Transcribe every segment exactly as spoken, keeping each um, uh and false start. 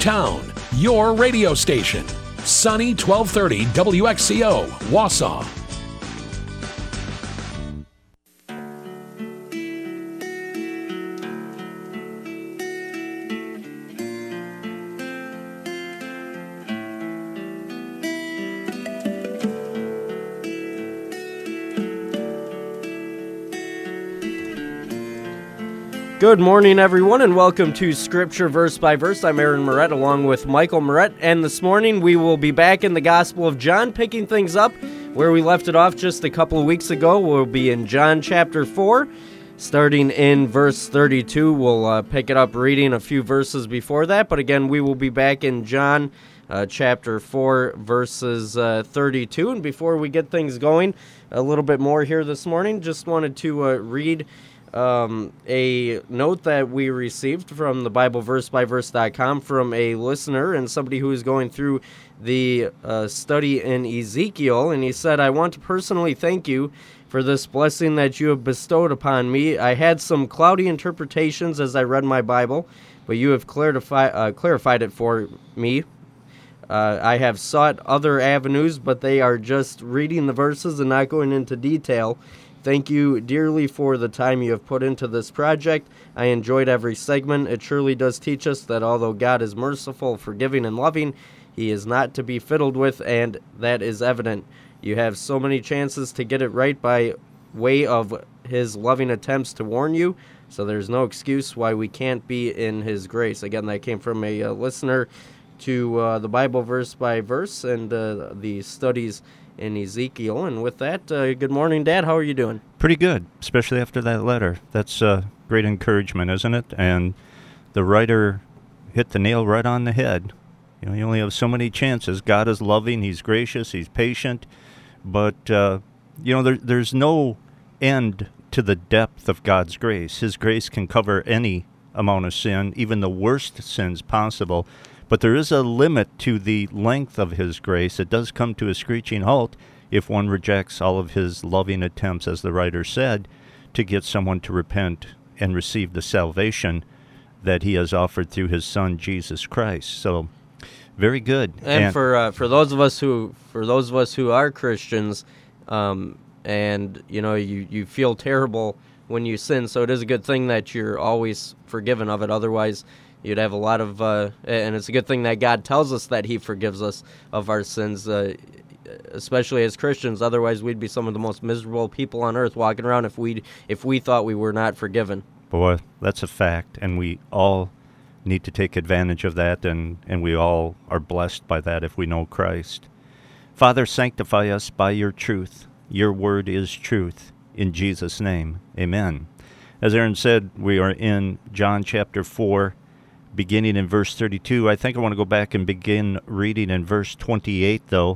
town, your radio station. Sunny twelve thirty W X C O, Wausau. Good morning, everyone, and welcome to Scripture Verse by Verse. I'm Aaron Moret, along with Michael Moret, and this morning we will be back in the Gospel of John, picking things up where we left it off just a couple of weeks ago. We'll be in John chapter four, starting in verse thirty-two. We'll uh, pick it up reading a few verses before that, but again, we will be back in John uh, chapter four, verses uh, thirty-two. And before we get things going a little bit more here this morning, just wanted to uh, read Um, a note that we received from the Bible Verse by Verse dot com from a listener and somebody who is going through the uh, study in Ezekiel, and he said, "I want to personally thank you for this blessing that you have bestowed upon me. I had some cloudy interpretations as I read my Bible, but you have clarified, uh, clarified it for me. Uh, I have sought other avenues, but they are just reading the verses and not going into detail. Thank you dearly for the time you have put into this project. I enjoyed every segment. It surely does teach us that although God is merciful, forgiving, and loving, He is not to be fiddled with, and that is evident. You have so many chances to get it right by way of His loving attempts to warn you, so there's no excuse why we can't be in His grace." Again, that came from a uh, listener to uh, the Bible Verse by Verse and uh, the studies in Ezekiel. And with that, uh, good morning, Dad. How are you doing? Pretty good, especially after that letter. That's uh, great encouragement, isn't it? And the writer hit the nail right on the head. You know, you only have so many chances. God is loving, He's gracious, He's patient, but, uh, you know, there, there's no end to the depth of God's grace. His grace can cover any amount of sin, even the worst sins possible. But there is a limit to the length of His grace. It does come to a screeching halt if one rejects all of His loving attempts, as the writer said, to get someone to repent and receive the salvation that He has offered through His Son, Jesus Christ. So, very good. And, and for uh, for those of us who for those of us who are Christians, um, and you know, you, you feel terrible when you sin, so it is a good thing that you're always forgiven of it. Otherwise, you'd have a lot of, uh, and it's a good thing that God tells us that He forgives us of our sins, uh, especially as Christians. Otherwise, we'd be some of the most miserable people on earth walking around if we if we thought we were not forgiven. Boy, that's a fact, and we all need to take advantage of that, and, and we all are blessed by that if we know Christ. Father, sanctify us by Your truth. Your word is truth. In Jesus' name, amen. As Aaron said, we are in John chapter four, beginning in verse thirty-two. I think I want to go back and begin reading in verse twenty-eight, though.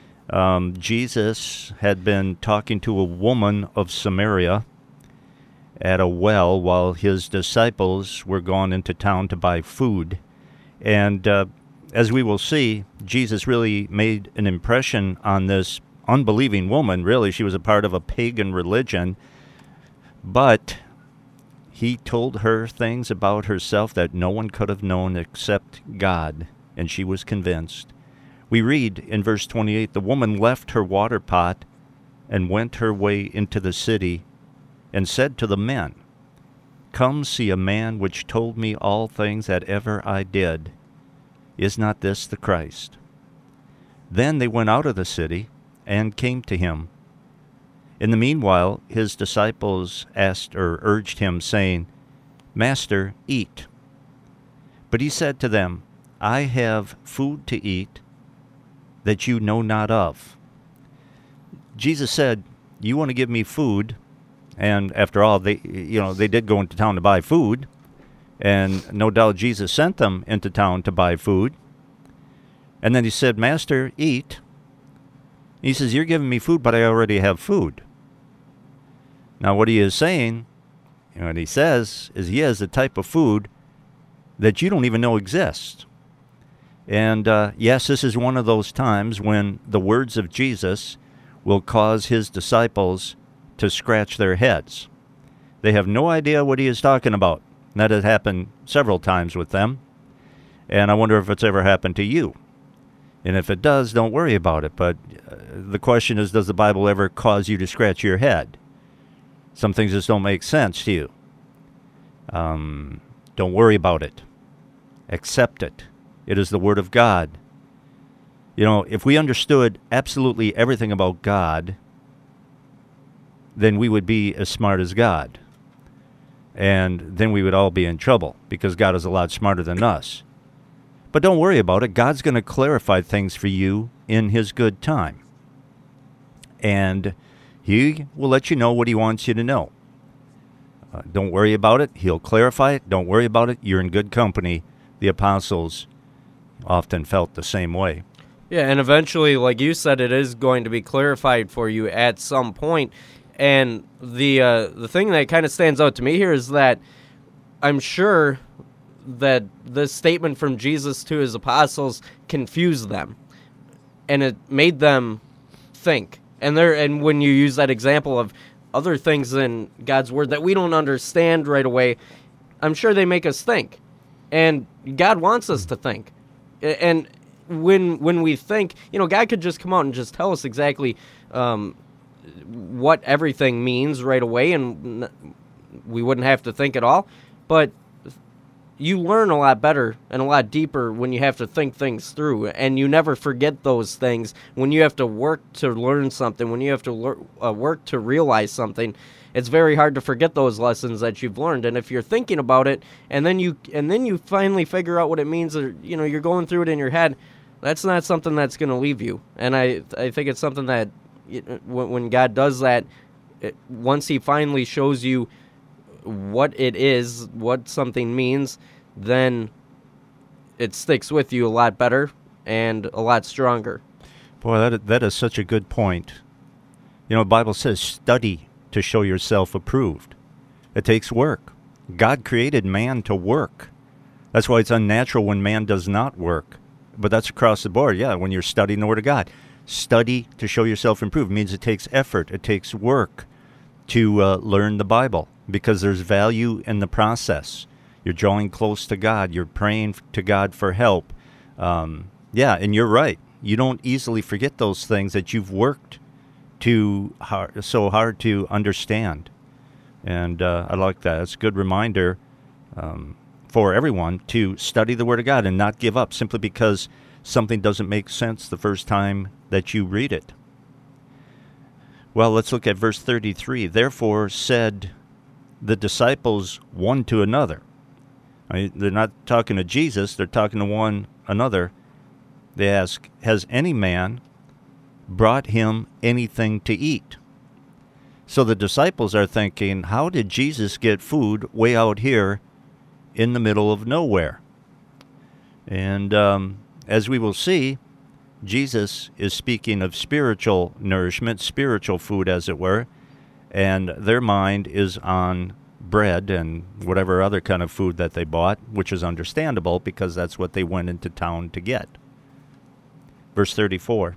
Um, Jesus had been talking to a woman of Samaria at a well while His disciples were gone into town to buy food. And uh, as we will see, Jesus really made an impression on this unbelieving woman. Really, she was a part of a pagan religion, but He told her things about herself that no one could have known except God, and she was convinced. We read in verse twenty-eight, "The woman left her water pot and went her way into the city and said to the men, 'Come see a man which told me all things that ever I did. Is not this the Christ?' Then they went out of the city and came to Him. In the meanwhile, His disciples asked or urged Him, saying, 'Master, eat.' But He said to them, 'I have food to eat that you know not of.'" Jesus said, "You want to give me food?" And after all, they, you know, they did go into town to buy food, and no doubt Jesus sent them into town to buy food. And then He said, "Master, eat." He says, "You're giving me food, but I already have food." Now, what He is saying, and what He says, is He has a type of food that you don't even know exists. And uh, yes, this is one of those times when the words of Jesus will cause His disciples to scratch their heads. They have no idea what He is talking about. That has happened several times with them. And I wonder if it's ever happened to you. And if it does, don't worry about it. But uh, the question is, does the Bible ever cause you to scratch your head? Some things just don't make sense to you. Um, don't worry about it. Accept it. It is the Word of God. You know, if we understood absolutely everything about God, then we would be as smart as God. And then we would all be in trouble, because God is a lot smarter than us. But don't worry about it. God's going to clarify things for you in His good time. And He will let you know what He wants you to know. Uh, don't worry about it. He'll clarify it. Don't worry about it. You're in good company. The apostles often felt the same way. Yeah, and eventually, like you said, it is going to be clarified for you at some point. And the uh, the thing that kind of stands out to me here is that I'm sure that this statement from Jesus to His apostles confused them, and it made them think. And there, and when you use that example of other things in God's Word that we don't understand right away, I'm sure they make us think. And God wants us to think. And when when we think, you know, God could just come out and just tell us exactly um, what everything means right away, and we wouldn't have to think at all. But you learn a lot better and a lot deeper when you have to think things through, and you never forget those things when you have to work to learn something, when you have to lear- uh, work to realize something. It's very hard to forget those lessons that you've learned. And if you're thinking about it, and then you and then you finally figure out what it means, or you know, you're going through it in your head, that's not something that's going to leave you. And I I think it's something that it, when God does that, it, once He finally shows you what it is, what something means, then it sticks with you a lot better and a lot stronger. Boy, that that is such a good point. You know, the Bible says, study to show yourself approved. It takes work. God created man to work. That's why it's unnatural when man does not work. But that's across the board. Yeah, when you're studying the Word of God. Study to show yourself improved means it takes effort. It takes work to uh, learn the Bible, because there's value in the process. You're drawing close to God. You're praying to God for help. Um, yeah, and you're right. You don't easily forget those things that you've worked too hard, so hard to understand. And uh, I like that. It's a good reminder um, for everyone to study the Word of God and not give up simply because something doesn't make sense the first time that you read it. Well, let's look at verse thirty-three. Therefore said the disciples one to another. I mean, they're not talking to Jesus, they're talking to one another. They ask, has any man brought him anything to eat? So the disciples are thinking, how did Jesus get food way out here in the middle of nowhere? And um, as we will see, Jesus is speaking of spiritual nourishment, spiritual food, as it were, and their mind is on bread and whatever other kind of food that they bought, which is understandable because that's what they went into town to get. Verse thirty-four.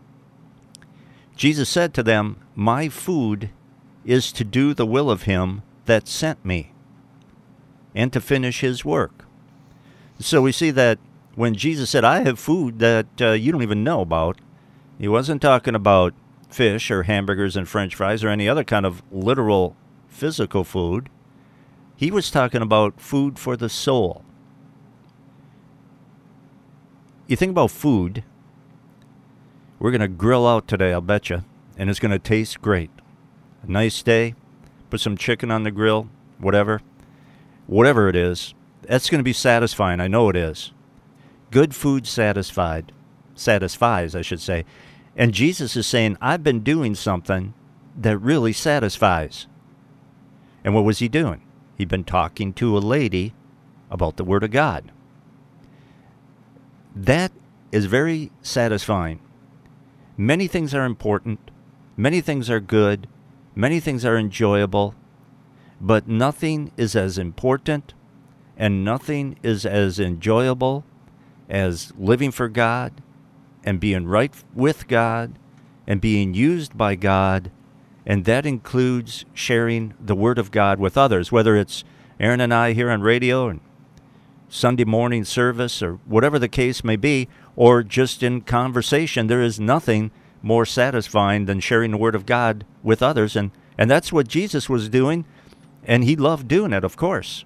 Jesus said to them, my food is to do the will of him that sent me, and to finish his work. So we see that when Jesus said, I have food that uh, you don't even know about, he wasn't talking about fish or hamburgers and French fries or any other kind of literal physical food. He was talking about food for the soul. You think about food, we're going to grill out today, I'll bet you, and it's going to taste great. A nice day, put some chicken on the grill, whatever. Whatever it is, that's going to be satisfying. I know it is. Good food satisfied, satisfies, I should say. And Jesus is saying, I've been doing something that really satisfies. And what was he doing? He'd been talking to a lady about the Word of God. That is very satisfying. Many things are important. Many things are good. Many things are enjoyable. But nothing is as important and nothing is as enjoyable as living for God and being right with God and being used by God. And that includes sharing the Word of God with others, whether it's Aaron and I here on radio and Sunday morning service or whatever the case may be, or just in conversation. There is nothing more satisfying than sharing the Word of God with others, and, and that's what Jesus was doing, and he loved doing it, of course.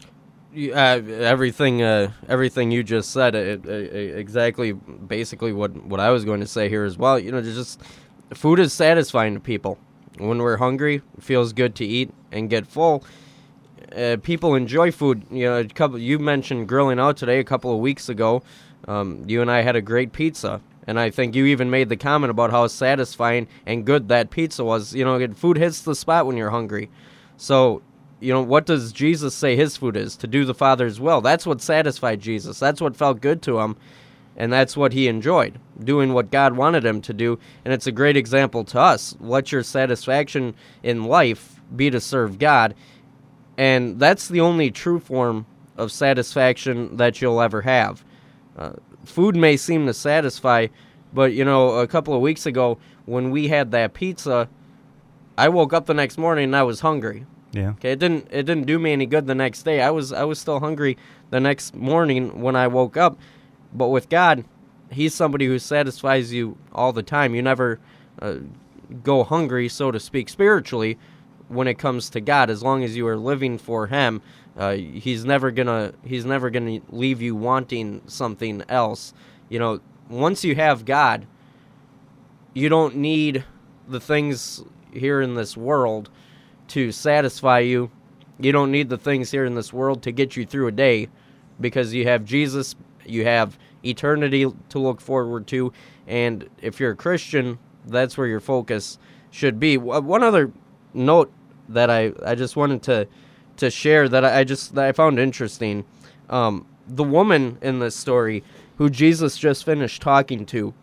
Uh, everything, uh, everything you just said, it, it, exactly, basically what, what I was going to say here as well. You know, just food is satisfying to people. When we're hungry, it feels good to eat and get full. Uh, people enjoy food. You know, a couple. You mentioned grilling out today. A couple of weeks ago, um, you and I had a great pizza, and I think you even made the comment about how satisfying and good that pizza was. You know, food hits the spot when you're hungry. So, you know, what does Jesus say his food is? To do the Father's will. That's what satisfied Jesus. That's what felt good to him, and that's what he enjoyed, doing what God wanted him to do. And it's a great example to us. Let your satisfaction in life be to serve God. And that's the only true form of satisfaction that you'll ever have. Uh, food may seem to satisfy, but, you know, a couple of weeks ago when we had that pizza, I woke up the next morning and I was hungry. Yeah. Okay, it didn't it didn't do me any good the next day. I was I was still hungry the next morning when I woke up. But with God, he's somebody who satisfies you all the time. You never uh, go hungry, so to speak, spiritually. When it comes to God, as long as you are living for him, uh, he's never gonna he's never gonna leave you wanting something else. You know, once you have God, you don't need the things here in this world to satisfy you. You don't need the things here in this world to get you through a day, because you have Jesus, you have eternity to look forward to, and if you're a Christian, that's where your focus should be. One other note that I, I just wanted to to share that I just that I found interesting. Um, the woman in this story who Jesus just finished talking to,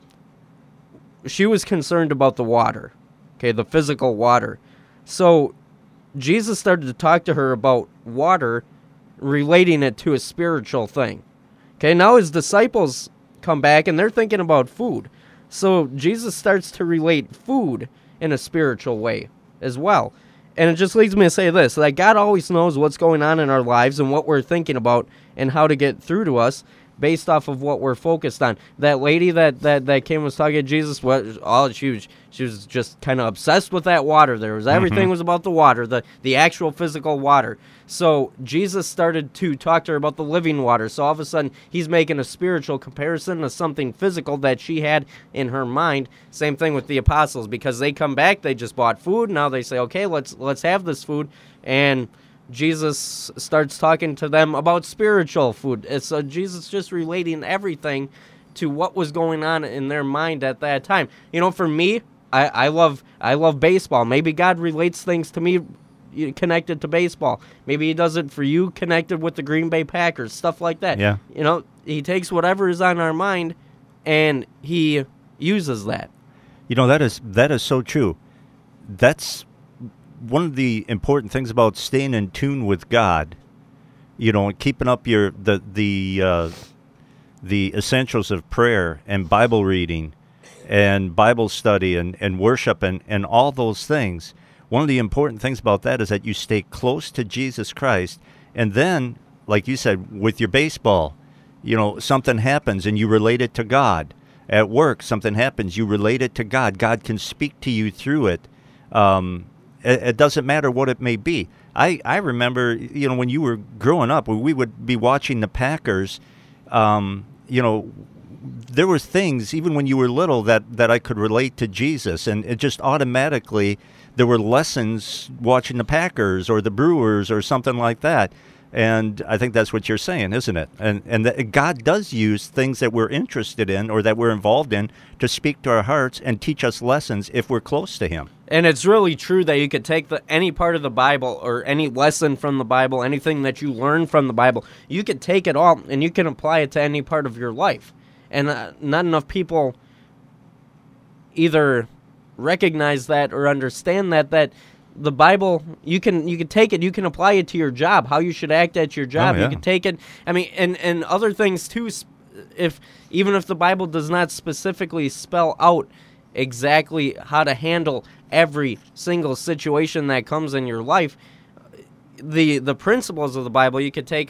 she was concerned about the water, okay, the physical water. So Jesus started to talk to her about water, relating it to a spiritual thing. Okay, now his disciples come back and they're thinking about food. So Jesus starts to relate food in a spiritual way as well. And it just leads me to say this, that God always knows what's going on in our lives and what we're thinking about and how to get through to us based off of what we're focused on. That lady that, that, that came and was talking to Jesus, what all she was she was just kind of obsessed with that water. There was everything mm-hmm. was about the water, the, the actual physical water. So Jesus started to talk to her about the living water. So all of a sudden he's making a spiritual comparison to something physical that she had in her mind. Same thing with the apostles, because they come back, they just bought food. Now they say, okay, let's let's have this food. And Jesus starts talking to them about spiritual food. It's uh, Jesus just relating everything to what was going on in their mind at that time. You know, for me, I, I love I love baseball. Maybe God relates things to me connected to baseball. Maybe he does it for you connected with the Green Bay Packers, stuff like that. Yeah. You know, he takes whatever is on our mind and he uses that. You know, that is that is so true. That's one of the important things about staying in tune with God, you know, keeping up your the the uh, the essentials of prayer and Bible reading and Bible study and, and worship and, and all those things. One of the important things about that is that you stay close to Jesus Christ, and then, like you said, with your baseball, you know, something happens and you relate it to God. At work, something happens, you relate it to God. God can speak to you through it. Um, it, it doesn't matter what it may be. I, I remember, you know, when you were growing up, when we would be watching the Packers, um, you know, there were things, even when you were little, that, that I could relate to Jesus, and it just automatically, there were lessons watching the Packers or the Brewers or something like that. And I think that's what you're saying, isn't it? And and that God does use things that we're interested in or that we're involved in to speak to our hearts and teach us lessons if we're close to him. And it's really true that you could take the, any part of the Bible or any lesson from the Bible, anything that you learn from the Bible, you could take it all and you can apply it to any part of your life. And uh, not enough people either recognize that or understand that, that the Bible, you can you can take it, you can apply it to your job, how you should act at your job. Oh, yeah. You can take it, I mean, and, and other things too, if even if the Bible does not specifically spell out exactly how to handle every single situation that comes in your life, the the principles of the Bible, you could take them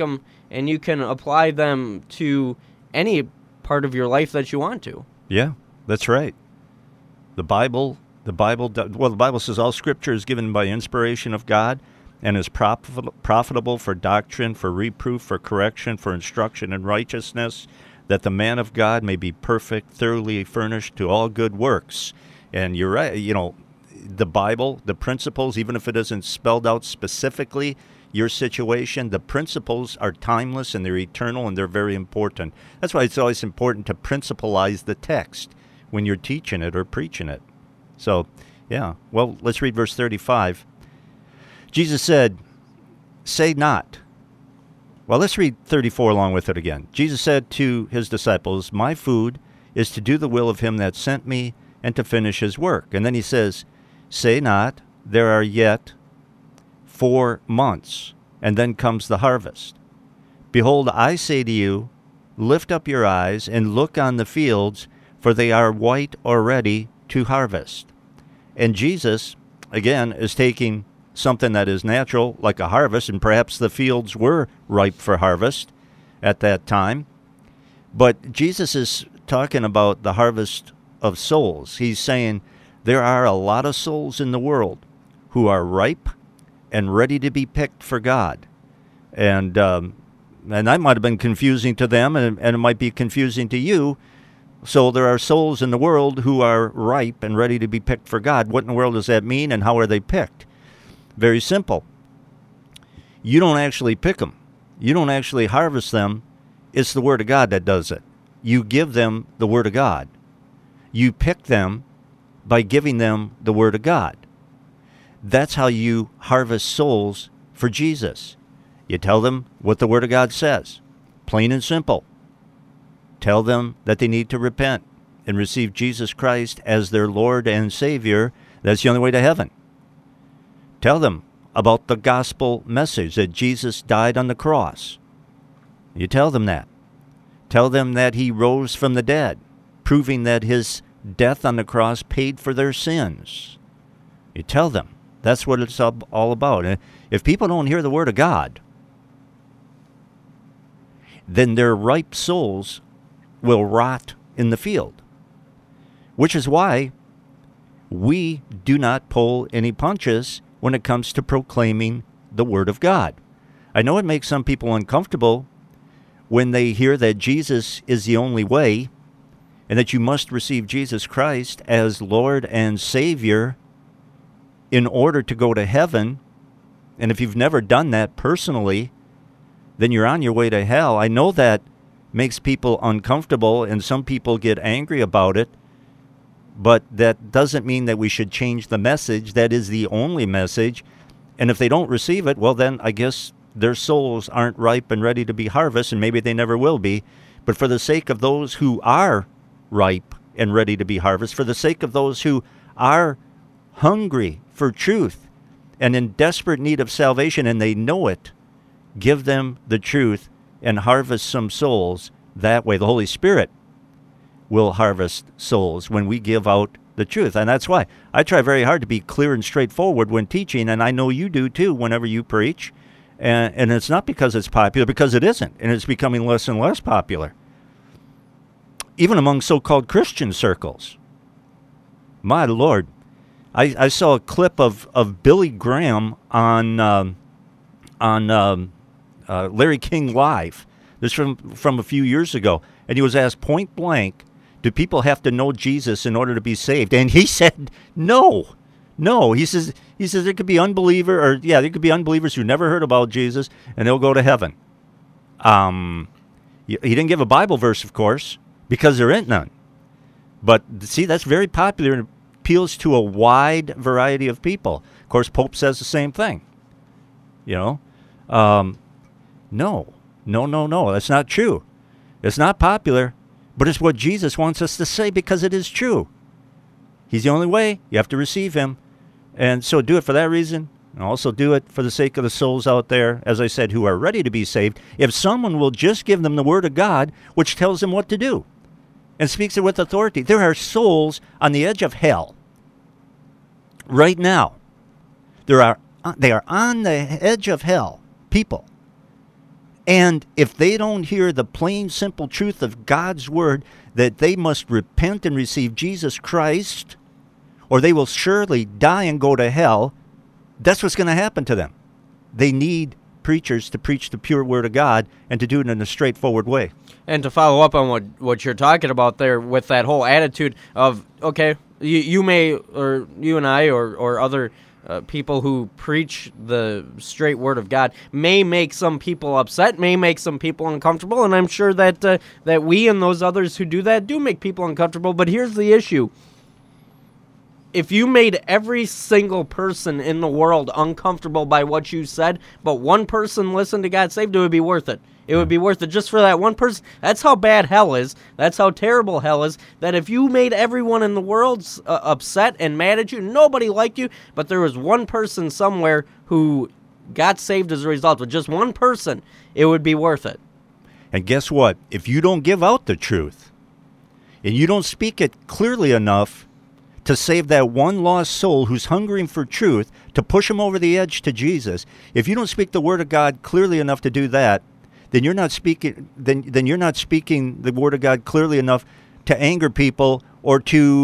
and you can apply them to any part of your life that you want to. Yeah, that's right. The Bible, the Bible, well, the Bible says all Scripture is given by inspiration of God and is profit, profitable for doctrine, for reproof, for correction, for instruction in righteousness, that the man of God may be perfect, thoroughly furnished to all good works. And you're right, you know, the Bible, the principles, even if it isn't spelled out specifically, your situation, the principles are timeless and they're eternal and they're very important. That's why it's always important to principalize the text when you're teaching it or preaching it. So, yeah. Well, let's read verse thirty-five. Jesus said, "Say not." Well, let's read thirty-four along with it again. Jesus said to his disciples, "My food is to do the will of him that sent me and to finish his work." And then he says, "Say not, there are yet four months, and then comes the harvest. Behold, I say to you, lift up your eyes and look on the fields, for they are white already to harvest." And Jesus, again, is taking something that is natural, like a harvest, and perhaps the fields were ripe for harvest at that time. But Jesus is talking about the harvest of souls. He's saying there are a lot of souls in the world who are ripe and ready to be picked for God. And um, and that might have been confusing to them, and, and it might be confusing to you. So there are souls in the world who are ripe and ready to be picked for God. What in the world does that mean, and how are they picked? Very simple. You don't actually pick them. You don't actually harvest them. It's the Word of God that does it. You give them the Word of God. You pick them by giving them the Word of God. That's how you harvest souls for Jesus. You tell them what the Word of God says, plain and simple. Tell them that they need to repent and receive Jesus Christ as their Lord and Savior. That's the only way to heaven. Tell them about the gospel message that Jesus died on the cross. You tell them that. Tell them that he rose from the dead, proving that his death on the cross paid for their sins. You tell them. That's what it's all about. If people don't hear the Word of God, then their ripe souls will rot in the field. Which is why we do not pull any punches when it comes to proclaiming the Word of God. I know it makes some people uncomfortable when they hear that Jesus is the only way and that you must receive Jesus Christ as Lord and Savior in order to go to heaven. And if you've never done that personally, then you're on your way to hell. I know that makes people uncomfortable, and some people get angry about it, but that doesn't mean that we should change the message. That is the only message. And if they don't receive it, well, then I guess their souls aren't ripe and ready to be harvested, and maybe they never will be. But for the sake of those who are ripe and ready to be harvested, for the sake of those who are hungry for truth and in desperate need of salvation, and they know it, give them the truth and harvest some souls that way. The Holy Spirit will harvest souls when we give out the truth. And that's why I try very hard to be clear and straightforward when teaching, and I know you do too whenever you preach. And, and it's not because it's popular, because it isn't, and it's becoming less and less popular. Even among so-called Christian circles. My Lord. I, I saw a clip of, of Billy Graham on um, on um, uh, Larry King Live. This from from a few years ago, and he was asked point blank, "Do people have to know Jesus in order to be saved?" And he said, "No, no." He says he says there could be unbeliever, or yeah, there could be unbelievers who never heard about Jesus, and they'll go to heaven. Um, he didn't give a Bible verse, of course, because there ain't none. But see, that's very popular and appeals to a wide variety of people. Of course, Pope says the same thing. You know, um, no, no, no, no. That's not true. It's not popular, but it's what Jesus wants us to say because it is true. He's the only way. You have to receive him. And so do it for that reason. And also do it for the sake of the souls out there, as I said, who are ready to be saved. If someone will just give them the Word of God, which tells them what to do and speaks it with authority. There are souls on the edge of hell right now. There are They are on the edge of hell, people. And if they don't hear the plain, simple truth of God's word, that they must repent and receive Jesus Christ, or they will surely die and go to hell, that's what's going to happen to them. They need preachers to preach the pure word of God and to do it in a straightforward way. And to follow up on what, what you're talking about there with that whole attitude of, okay, you, you may, or you and I, or, or other uh, people who preach the straight word of God may make some people upset, may make some people uncomfortable, and I'm sure that uh, that we and those others who do that do make people uncomfortable. But here's the issue. If you made every single person in the world uncomfortable by what you said, but one person listened to God saved, it would be worth it. It would be worth it just for that one person. That's how bad hell is. That's how terrible hell is. That if you made everyone in the world uh, upset and mad at you, nobody liked you, but there was one person somewhere who got saved as a result of just one person, it would be worth it. And guess what? If you don't give out the truth, and you don't speak it clearly enough to save that one lost soul who's hungering for truth, to push him over the edge to Jesus, if you don't speak the word of God clearly enough to do that, then you're not speaking then then you're not speaking the word of God clearly enough to anger people or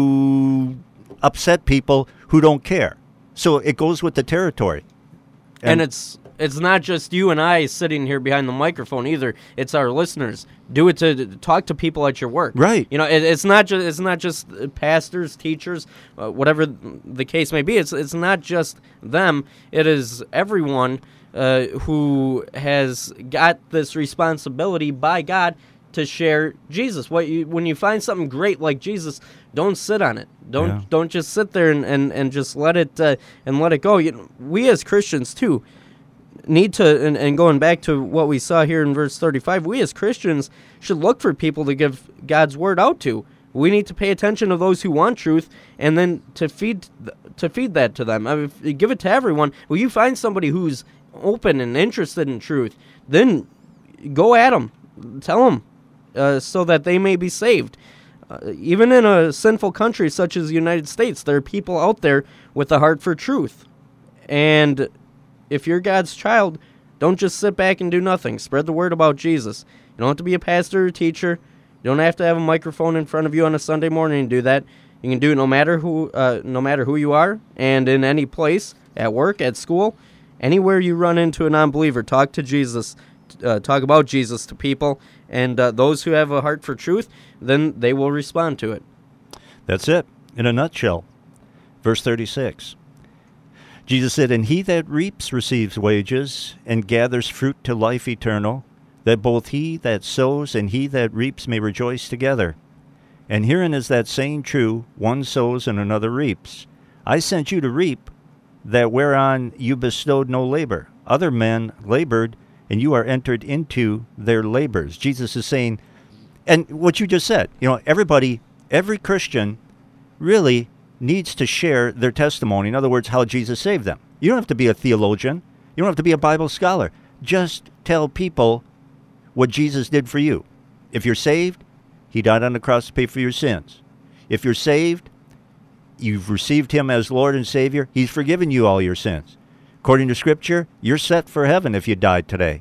to upset people who don't care. So it goes with the territory. And, and it's it's not just you and I sitting here behind the microphone either. It's our listeners. Do it to, to talk to people at your work. Right. You know, it, it's not just it's not just pastors, teachers, uh, whatever the case may be. It's it's not just them. It is everyone uh, who has got this responsibility by God to share Jesus. What you when you find something great like Jesus, don't sit on it. Don't yeah. don't just sit there and, and, and just let it uh, and let it go. You know, we as Christians too need to, and, and going back to what we saw here in verse thirty-five, we as Christians should look for people to give God's word out to. We need to pay attention to those who want truth, and then to feed to feed that to them. I mean, give it to everyone. When you find somebody who's open and interested in truth, then go at them, tell them, uh, so that they may be saved. Uh, even in a sinful country such as the United States, there are people out there with a heart for truth. And if you're God's child, don't just sit back and do nothing. Spread the word about Jesus. You don't have to be a pastor or teacher. You don't have to have a microphone in front of you on a Sunday morning to do that. You can do it no matter who, uh, no matter who you are, and in any place, at work, at school, anywhere you run into a non-believer. Talk to Jesus. Uh, talk about Jesus to people, and uh, those who have a heart for truth, then they will respond to it. That's it, in a nutshell. Verse thirty-six. Jesus said, "And he that reaps receives wages, and gathers fruit to life eternal, that both he that sows and he that reaps may rejoice together. And herein is that saying true, one sows and another reaps. I sent you to reap that whereon you bestowed no labor. Other men labored, and you are entered into their labors." Jesus is saying, and what you just said, you know, everybody, every Christian really needs to share their testimony. In other words, how Jesus saved them. You don't have to be a theologian. You don't have to be a Bible scholar. Just tell people what Jesus did for you. If you're saved, he died on the cross to pay for your sins. If you're saved, you've received him as Lord and Savior, he's forgiven you all your sins. According to Scripture, you're set for heaven if you died today.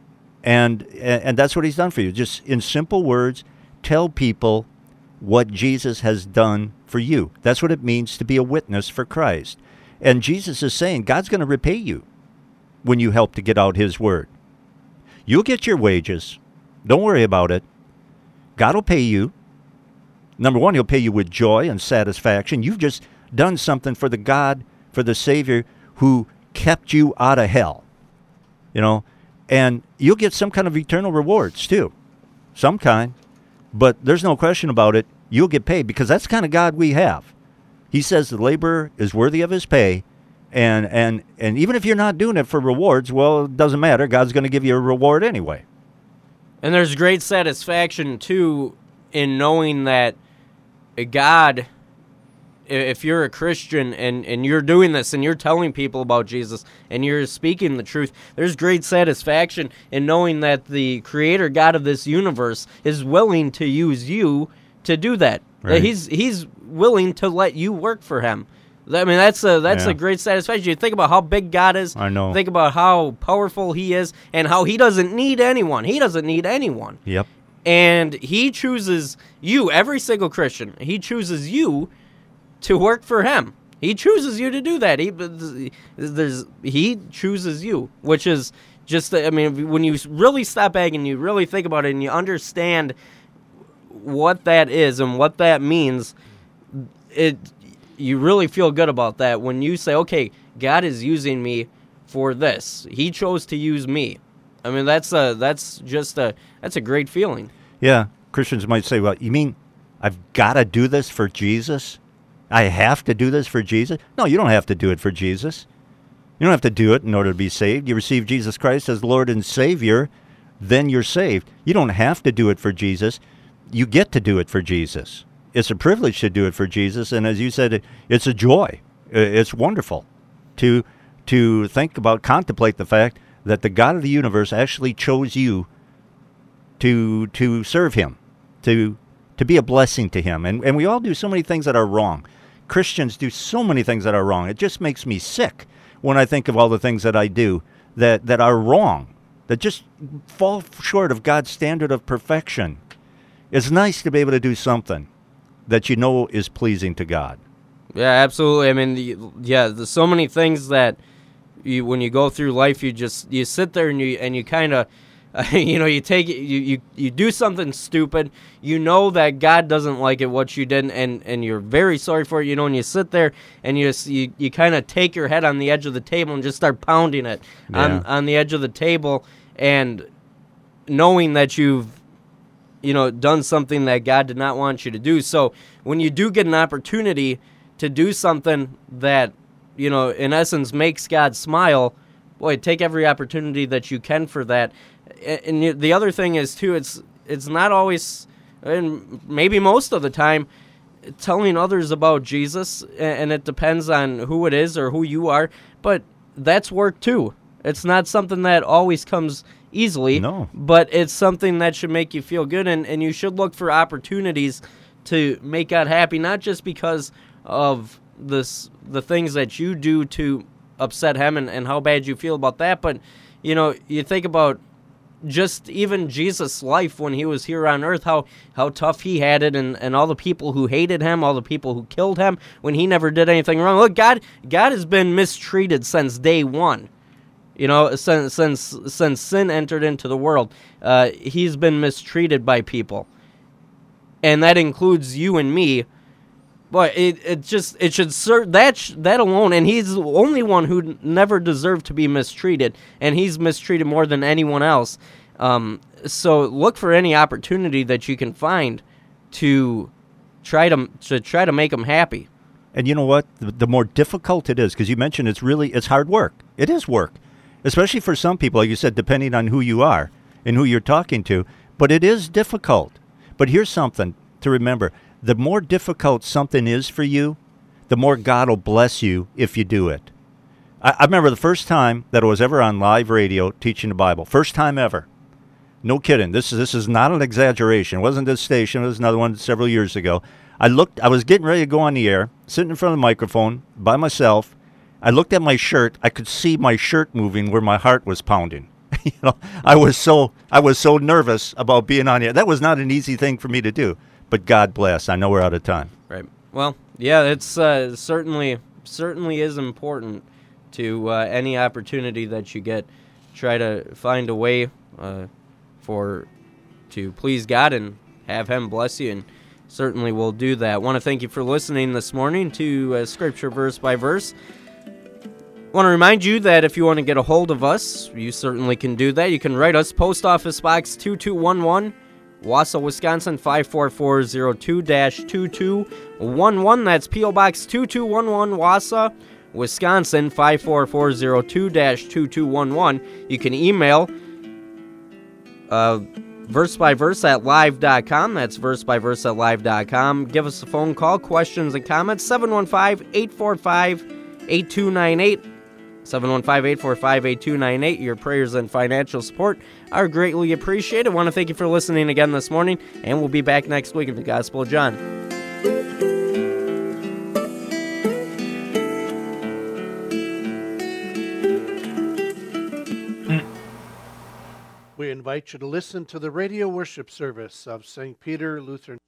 And and that's what he's done for you. Just in simple words, tell people what Jesus has done for you. That's what it means to be a witness for Christ. And Jesus is saying God's going to repay you when you help to get out his word. You'll get your wages. Don't worry about it. God will pay you. Number one, he'll pay you with joy and satisfaction. You've just done something for the God, for the Savior who kept you out of hell. You know, and you'll get some kind of eternal rewards too. Some kind. But there's no question about it. You'll get paid because that's the kind of God we have. He says the laborer is worthy of his pay. And, and, and even if you're not doing it for rewards, well, it doesn't matter. God's going to give you a reward anyway. And there's great satisfaction, too, in knowing that God, if you're a Christian and, and you're doing this and you're telling people about Jesus and you're speaking the truth, there's great satisfaction in knowing that the Creator God of this universe is willing to use you to do that. Right. He's, he's willing to let you work for him. I mean, that's a that's Yeah. a great satisfaction. You think about how big God is. I know. Think about how powerful He is, and how He doesn't need anyone. He doesn't need anyone. Yep. And He chooses you, every single Christian. He chooses you to work for Him. He chooses you to do that. He there's He chooses you, which is just. I mean, when you really stop back and you really think about it, and you understand what that is and what that means, it. You really feel good about that when you say, okay, God is using me for this. He chose to use me. I mean, that's a, that's just a, that's a great feeling. Yeah. Christians might say, well, you mean I've got to do this for Jesus? I have to do this for Jesus? No, you don't have to do it for Jesus. You don't have to do it in order to be saved. You receive Jesus Christ as Lord and Savior, then you're saved. You don't have to do it for Jesus. You get to do it for Jesus. It's a privilege to do it for Jesus, and as you said, it, it's a joy. It's wonderful to to think about, contemplate the fact that the God of the universe actually chose you to to serve Him, to to be a blessing to Him. And and we all do so many things that are wrong. Christians do so many things that are wrong. It just makes me sick when I think of all the things that I do that, that are wrong, that just fall short of God's standard of perfection. It's nice to be able to do something that you know is pleasing to God. Yeah, absolutely. I mean, yeah, there's so many things that you, when you go through life, you just you sit there and you and you kind of, uh, you know, you take it, you, you you do something stupid. You know that God doesn't like it what you did, and, and you're very sorry for it. You know, and you sit there and you you, you kind of take your head on the edge of the table and just start pounding it Yeah. on on the edge of the table, and knowing that you've you know, done something that God did not want you to do. So when you do get an opportunity to do something that, you know, in essence makes God smile, boy, take every opportunity that you can for that. And you, the other thing is, too, it's it's not always, and maybe most of the time, telling others about Jesus, and it depends on who it is or who you are, but that's work, too. It's not something that always comes easily, No. but it's something that should make you feel good, and, and you should look for opportunities to make God happy, not just because of this, the things that you do to upset Him and, and how bad you feel about that, but, you know, you think about just even Jesus' life when He was here on earth, how, how tough He had it, and, and all the people who hated Him, all the people who killed Him when He never did anything wrong. Look, God, God has been mistreated since day one. You know, since since since sin entered into the world, uh, He's been mistreated by people, and that includes you and me. But it it just it should serve that sh- that alone, and He's the only one who never deserved to be mistreated, and He's mistreated more than anyone else. Um, so look for any opportunity that you can find to try to to try to make Him happy. And you know what? The, the more difficult it is, because you mentioned it's really it's hard work. It is work. Especially for some people, like you said, depending on who you are and who you're talking to. But it is difficult. But here's something to remember. The more difficult something is for you, the more God will bless you if you do it. I, I remember the first time that I was ever on live radio teaching the Bible. First time ever. No kidding. This is, this is not an exaggeration. It wasn't this station. It was another one several years ago. I looked. I was getting ready to go on the air, sitting in front of the microphone by myself. I looked at my shirt. I could see my shirt moving where my heart was pounding. you know, I was so I was so nervous about being on here. That was not an easy thing for me to do. But God bless. I know we're out of time. Right. Well, yeah, it's uh, certainly certainly is important to uh, any opportunity that you get. Try to find a way uh, for to please God and have Him bless you, and certainly we'll do that. I want to thank you for listening this morning to uh, Scripture Verse by Verse. I want to remind you that if you want to get a hold of us, you certainly can do that. You can write us, Post Office Box two two one one, Wausau, Wisconsin, five four four zero two two two one one. That's P O Box two two one one, Wausau, Wisconsin, five four four zero two two two one one. You can email uh, verse by verse at live dot com. That's verse by verse at live dot com. Give us a phone call, questions and comments, seven one five, eight four five, eight two nine eight. seven one five, eight four five, eight two nine eight. Your prayers and financial support are greatly appreciated. I want to thank you for listening again this morning, and we'll be back next week in the Gospel of John. invite you to listen to the radio worship service of Saint Peter Lutheran